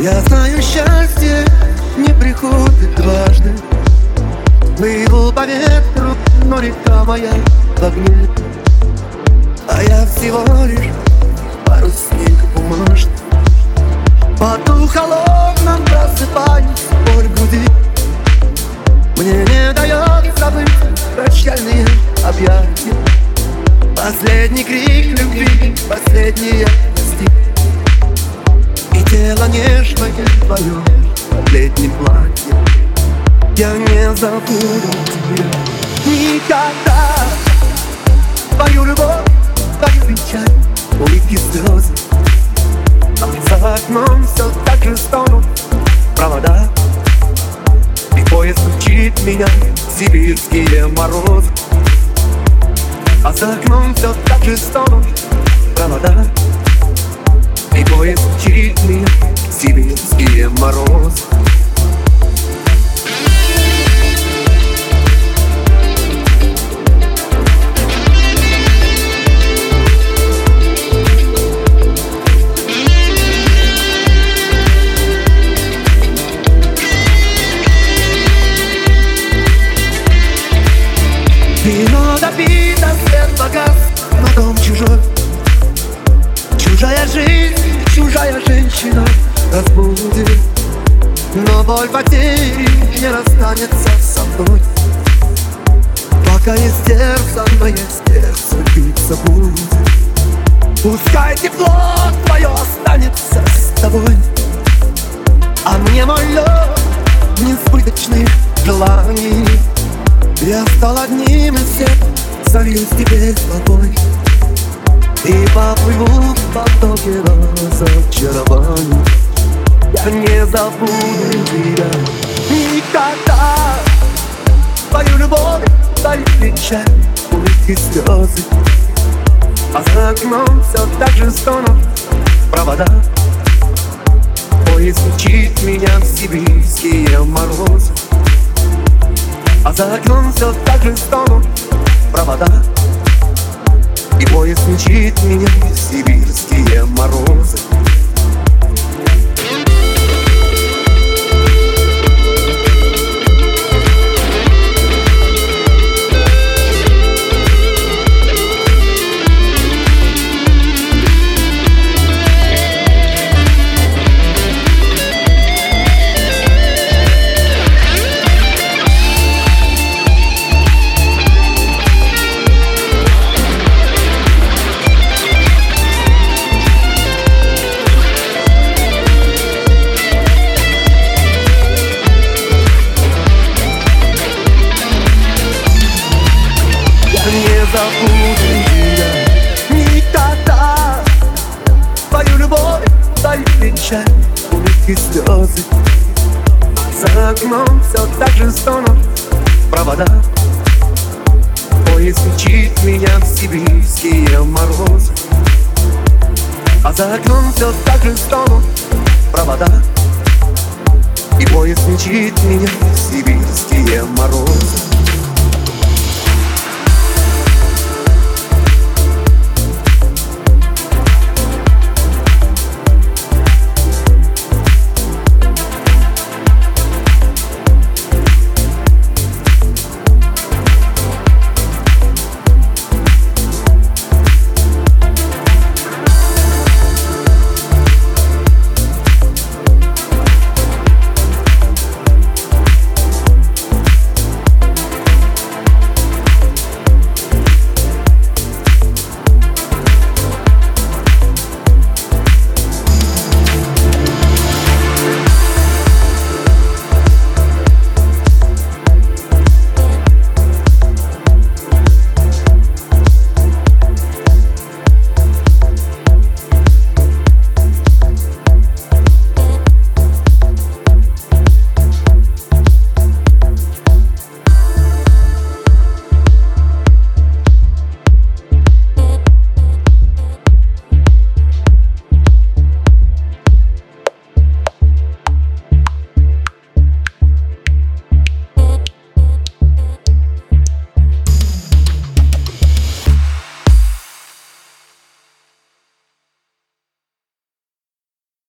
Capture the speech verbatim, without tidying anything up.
Я знаю, счастье не приходит дважды. Плыву по ветру, но река моя в огне, а я всего лишь парусник бумажный. В поту холодном просыпаюсь, боль в груди. Мне не дает забыть прощальные объятия. Последний крик любви, последние прости. И тело нежное твое в летнем платье. Я не забуду тебя никогда. Твою любовь, твою печаль, улыбки, слезы. А за окном все так же стонут провода. И поезд мчит меня в сибирские морозы. А за окном все так же стонут провода. И поезд мчит меня в сибирские морозы. Вино допито, свет погас, но дом чужой. Чужая жизнь, чужая женщина разбудит. Но боль потери не расстанется со мной, пока есть сердце, мое сердце биться будет. Пускай тепло твое останется с тобой, а мне мой лед несбыточных желаний. Я стал одним из всех, сольюсь теперь с тобой и поплыву в потоке разочарований. Я не забуду тебя никогда. Твою любовь, твою печаль, улыбки, слезы. А за окном все так же стонут провода. Поезд мчит меня в сибирские морозы. А за окном все так же стонут провода. И поезд мчит меня в сибирские морозы. Не забуду тебя никогда. Твою любовь, твою печаль, улыбки, слезы. За окном все так же стонут провода. Поезд мчит меня в сибирские морозы. А за окном все так же стонут провода. И поезд мчит меня в сибирские морозы.